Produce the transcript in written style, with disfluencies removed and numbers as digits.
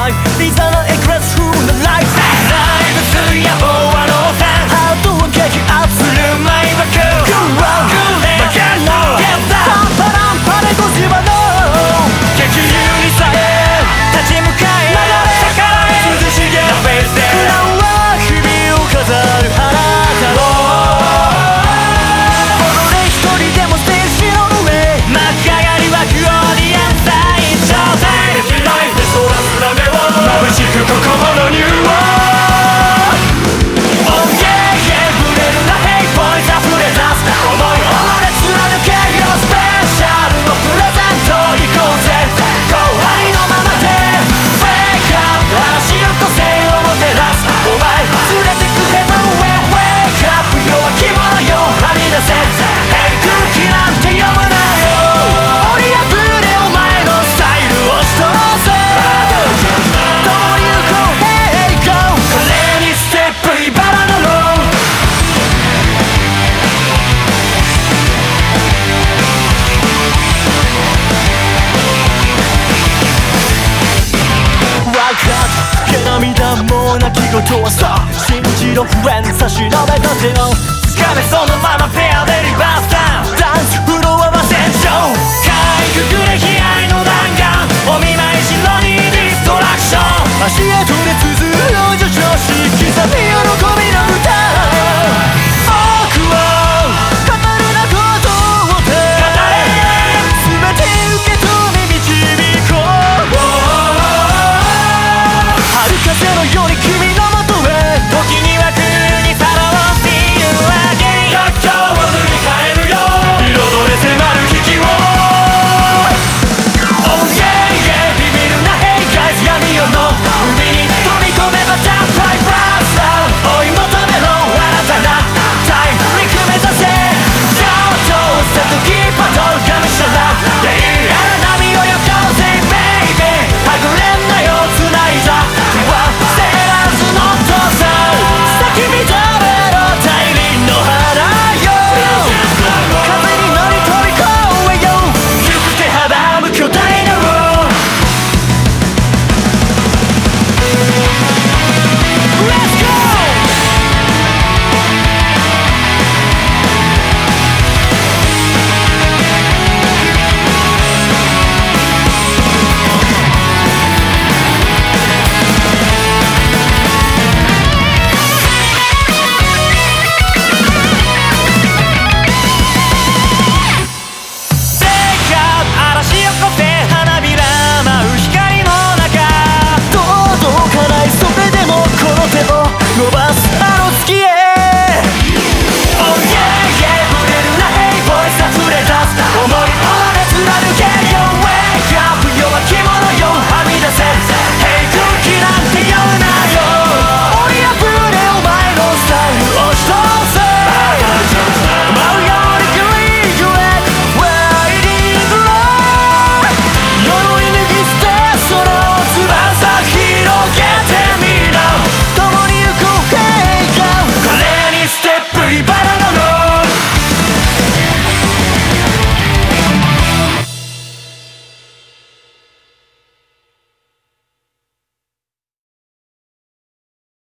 イリザナエクレス風なライフライブする野望はノーサンハートを激アップするマイバクグーラウグーレバカノーパンパランパレゴジバノー激流にさえ立ち向かえ逆らえ涼しげなフェイスで普段は日々を飾るあなたを踊れ一人でもステージの上幕上がりはクオーディエンス最上体できないでそらすら目を眩しく心のニュー涙も泣き言はさ信じろフレンズ差し伸べた手を掴めそのままペアでリバースダウンダンスフロアは戦場かいくぐれ悲哀の弾丸お見舞いしろにディストラクション足跡で綴る叙情し刻み喜びの歌僕を語るなことをて語れ全て受け止め導こう風のように